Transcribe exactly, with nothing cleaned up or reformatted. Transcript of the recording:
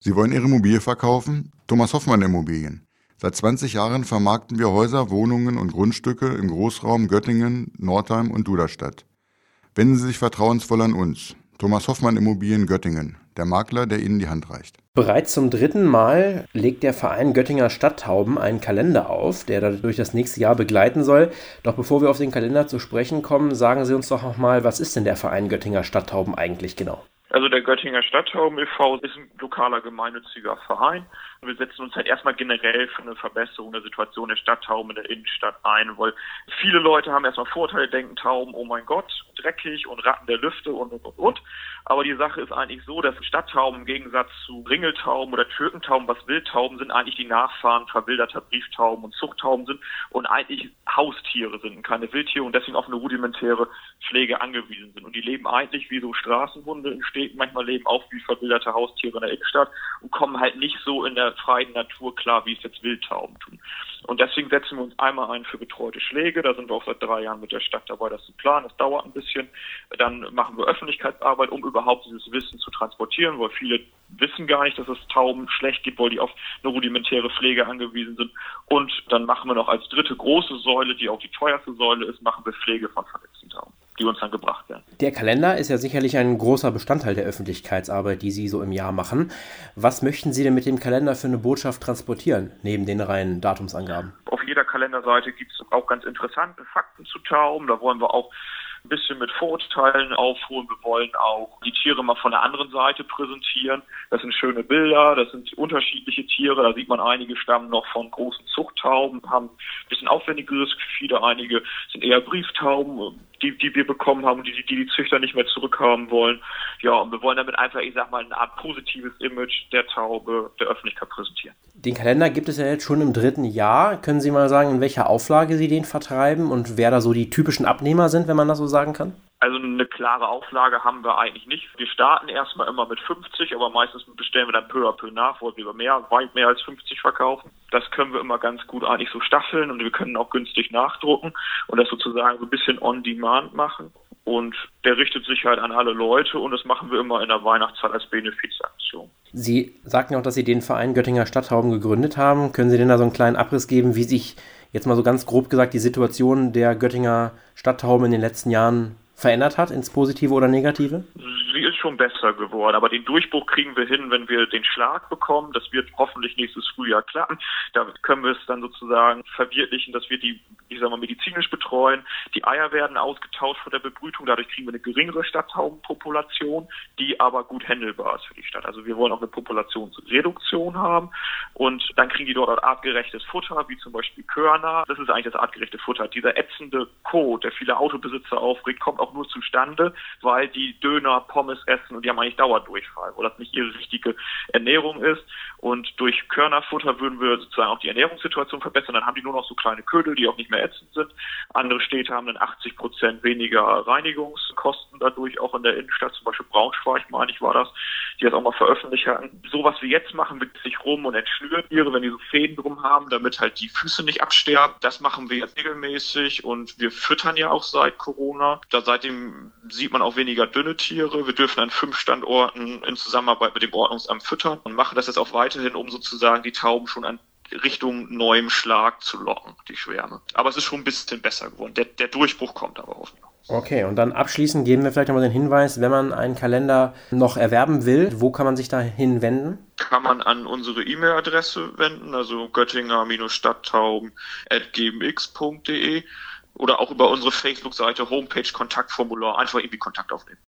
Sie wollen Ihre Immobilie verkaufen? Thomas Hoffmann Immobilien. Seit zwanzig Jahren vermarkten wir Häuser, Wohnungen und Grundstücke im Großraum Göttingen, Nordheim und Duderstadt. Wenden Sie sich vertrauensvoll an uns. Thomas Hoffmann Immobilien Göttingen, der Makler, der Ihnen die Hand reicht. Bereits zum dritten Mal legt der Verein Göttinger Stadttauben einen Kalender auf, der durch das nächste Jahr begleiten soll. Doch bevor wir auf den Kalender zu sprechen kommen, sagen Sie uns doch noch mal, was ist denn der Verein Göttinger Stadttauben eigentlich genau? Also der Göttinger Stadttauben e V ist ein lokaler gemeinnütziger Verein. Wir setzen uns halt erstmal generell für eine Verbesserung der Situation der Stadttauben in der Innenstadt ein, weil viele Leute haben erstmal Vorteile, denken Tauben, oh mein Gott, dreckig und Ratten der Lüfte und, und, und, und. Aber die Sache ist eigentlich so, dass Stadttauben im Gegensatz zu Ringeltauben oder Türkentauben, was Wildtauben sind, eigentlich die Nachfahren verwilderter Brieftauben und Zuchttauben sind und eigentlich Haustiere sind und keine Wildtiere und deswegen auf eine rudimentäre Pflege angewiesen sind. Und die leben eigentlich wie so Straßenhunde in Städten, manchmal leben auch wie verwilderte Haustiere in der Innenstadt und kommen halt nicht so in der freien Natur klar, wie es jetzt Wildtauben tun. Und deswegen setzen wir uns einmal ein für betreute Schläge. Da sind wir auch seit drei Jahren mit der Stadt dabei, das zu planen. Das dauert ein bisschen. Dann machen wir Öffentlichkeitsarbeit, um überhaupt dieses Wissen zu transportieren, weil viele wissen gar nicht, dass es Tauben schlecht geht, weil die auf eine rudimentäre Pflege angewiesen sind. Und dann machen wir noch als dritte große Säule, die auch die teuerste Säule ist, machen wir Pflege von verletzten Tauben, die uns dann gebracht werden. Der Kalender ist ja sicherlich ein großer Bestandteil der Öffentlichkeitsarbeit, die Sie so im Jahr machen. Was möchten Sie denn mit dem Kalender für eine Botschaft transportieren, neben den reinen Datumsangaben? Auf jeder Kalenderseite gibt es auch ganz interessante Fakten zu Tauben. Da wollen wir auch ein bisschen mit Vorurteilen aufholen. Wir wollen auch die Tiere mal von der anderen Seite präsentieren. Das sind schöne Bilder, das sind unterschiedliche Tiere. Da sieht man, einige stammen noch von großen Zuchttauben, haben ein bisschen aufwendigeres Gefieder. Einige sind eher Brieftauben, die, die wir bekommen haben, die, die die Züchter nicht mehr zurückhaben wollen. Ja, und wir wollen damit einfach, ich sag mal, eine Art positives Image der Taube der Öffentlichkeit präsentieren. Den Kalender gibt es ja jetzt schon im dritten Jahr. Können Sie mal sagen, in welcher Auflage Sie den vertreiben und wer da so die typischen Abnehmer sind, wenn man das so sagen kann? Also eine klare Auflage haben wir eigentlich nicht. Wir starten erstmal immer mit fünfzig, aber meistens bestellen wir dann peu à peu nach, weil wir mehr, weit mehr als fünfzig verkaufen. Das können wir immer ganz gut eigentlich so staffeln und wir können auch günstig nachdrucken und das sozusagen so ein bisschen on demand machen. Und der richtet sich halt an alle Leute und das machen wir immer in der Weihnachtszeit als Benefizaktion. Sie sagten auch, dass Sie den Verein Göttinger Stadttauben gegründet haben. Können Sie denn da so einen kleinen Abriss geben, wie sich jetzt mal so ganz grob gesagt die Situation der Göttinger Stadttauben in den letzten Jahren verändert hat, ins Positive oder Negative? Sie ist schon besser geworden, aber den Durchbruch kriegen wir hin, wenn wir den Schlag bekommen. Das wird hoffentlich nächstes Frühjahr klappen. Da können wir es dann sozusagen verwirklichen, dass wir die, ich sag mal, medizinisch betreuen. Die Eier werden ausgetauscht vor der Bebrütung. Dadurch kriegen wir eine geringere Stadttaubenpopulation, die aber gut handelbar ist für die Stadt. Also wir wollen auch eine Populationsreduktion haben und dann kriegen die dort artgerechtes Futter, wie zum Beispiel Körner. Das ist eigentlich das artgerechte Futter. Dieser ätzende Kot, der viele Autobesitzer aufregt, kommt auch nur zustande, weil die Döner, Pommes essen und die haben eigentlich Dauerdurchfall, wo das nicht ihre richtige Ernährung ist. Und durch Körnerfutter würden wir sozusagen auch die Ernährungssituation verbessern. Dann haben die nur noch so kleine Ködel, die auch nicht mehr ätzend sind. Andere Städte haben dann achtzig Prozent weniger Reinigungskosten dadurch, auch in der Innenstadt, zum Beispiel Braunschweig, meine ich, war das, die das auch mal veröffentlicht hatten. So was wir jetzt machen, wickelt sich rum und entschnürt Tiere, wenn die so Fäden drum haben, damit halt die Füße nicht absterben. Das machen wir jetzt regelmäßig und wir füttern ja auch seit Corona. Da seitdem sieht man auch weniger dünne Tiere. Wir dürfen an fünf Standorten in Zusammenarbeit mit dem Ordnungsamt füttern und machen das jetzt auch weiterhin, um sozusagen die Tauben schon an Richtung neuem Schlag zu locken, die Schwärme. Aber es ist schon ein bisschen besser geworden. Der, der Durchbruch kommt aber auch noch. Okay, und dann abschließend geben wir vielleicht nochmal den Hinweis, wenn man einen Kalender noch erwerben will, wo kann man sich da hinwenden? Kann man an unsere E-Mail-Adresse wenden, also göttinger-stadttauben at gmx punkt de oder auch über unsere Facebook-Seite, Homepage, Kontaktformular, einfach irgendwie Kontakt aufnehmen.